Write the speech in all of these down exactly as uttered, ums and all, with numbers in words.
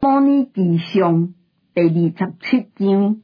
摩尼记上第二十七章，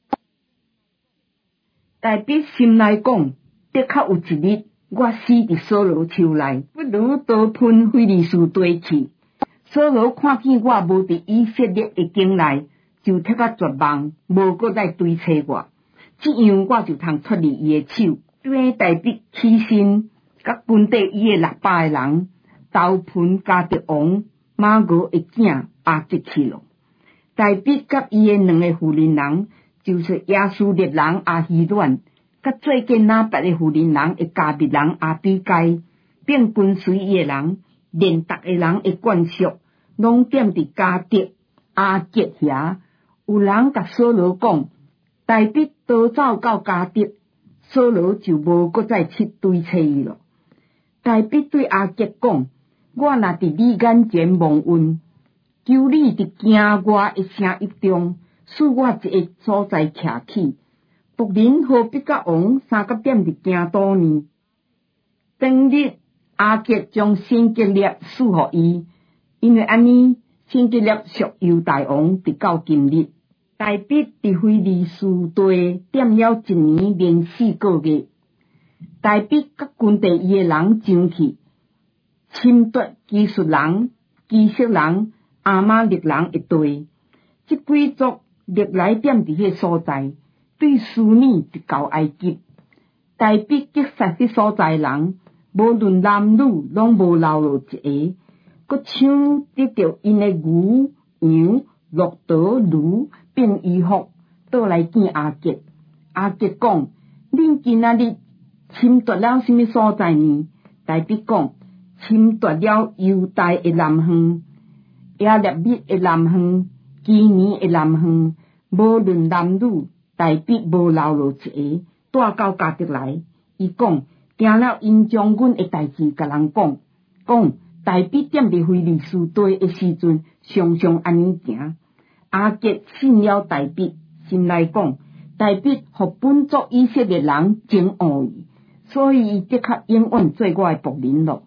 大笔心内讲，的确有一日，我死伫扫罗手内，不如倒喷非利士地去。扫罗看见我无伫以色列的境内，就贴啊绝望，无搁来追找我。这样我就通脱离伊的手。对大笔起身，甲军队伊的六百个人，投喷加特王马俄的囝亚吉去了。大笔甲伊的两个妇人人，就是亚述列人亚希乱，甲做见那别的妇人人的加密人亚比该，并跟随伊的人，连逐个人的眷属，拢点伫加特亚吉遐。有人甲扫罗讲，大笔逃走到加特，扫罗就无搁再去追找伊了。大笔对亚吉讲，我若伫你眼前蒙恩，求你伫惊我的声音中，使我一个所在徛起。仆人何必甲王三个点伫惊倒呢？当日亚吉将新吉列赐予伊，因为安尼新吉列属犹大王直到今日。大笔伫非利士地点了一年零四个月。大笔甲军队伊的人上去，侵夺基述人、基色人、亚玛力人一队。即几族历来点伫迄所在，对思念直到埃及。大笔击杀迄所在人，无论男女，拢无留落一个。搁抢得着因的牛、羊、骆驼、驴，并衣服，倒来见亚吉。亚吉讲：恁今仔日侵夺了什么所在呢？大笔讲：侵夺了犹大的南方、亚列密的南方、基尼的南方，无论男女，大笔无留落一个，带到加特来。伊讲：惊了因将阮的代志甲人讲，讲大笔点伫非利士地的时阵，常常安尼行。亚吉信了大笔，心内讲：大笔互本族以色列人真恶意，所以伊的确永远做我的仆人咯。